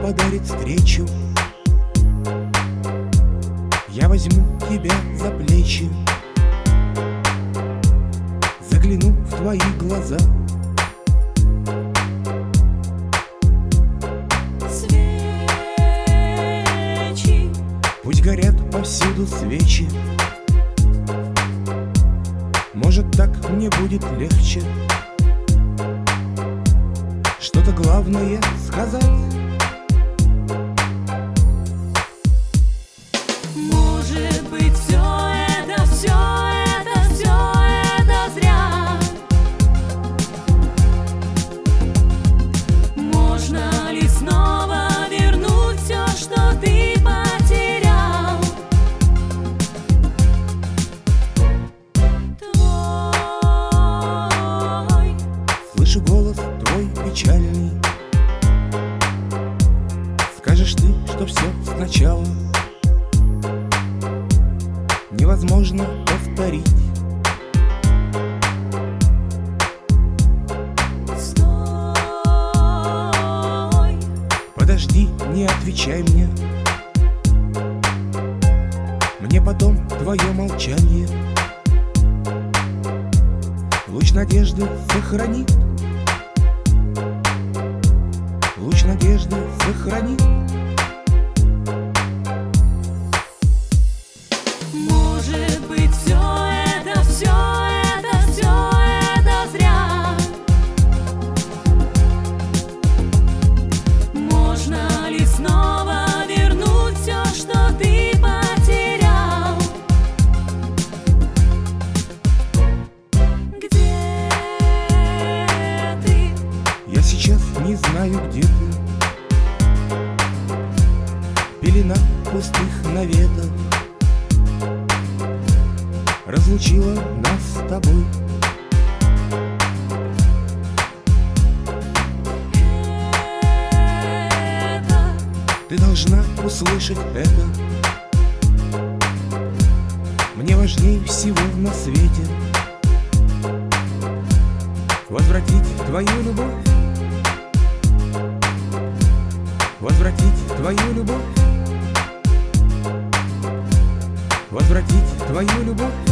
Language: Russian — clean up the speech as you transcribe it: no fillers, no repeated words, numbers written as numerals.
подарит встречу. Я возьму тебя за плечи, загляну в твои глаза. Свечи, Пусть горят повсюду свечи. Может, так мне будет легче что-то главное сказать. может быть, все это зря. Можно ли снова вернуть все, что ты потерял? Твой Слышу голос твой печальный. Скажешь ты, что все сначала невозможно повторить. стой. Подожди, не отвечай мне. Мне потом твое молчание луч надежды сохранит. Луч надежды сохранит. Может быть, все это зря. Можно ли снова вернуть все, что ты потерял? Где ты? Я сейчас не знаю, где ты. Пелена пустых наветов разлучила нас с тобой. Это Ты должна услышать это. Мне важнее всего на свете возвратить твою любовь. Возвратить твою любовь. Возвратить твою любовь.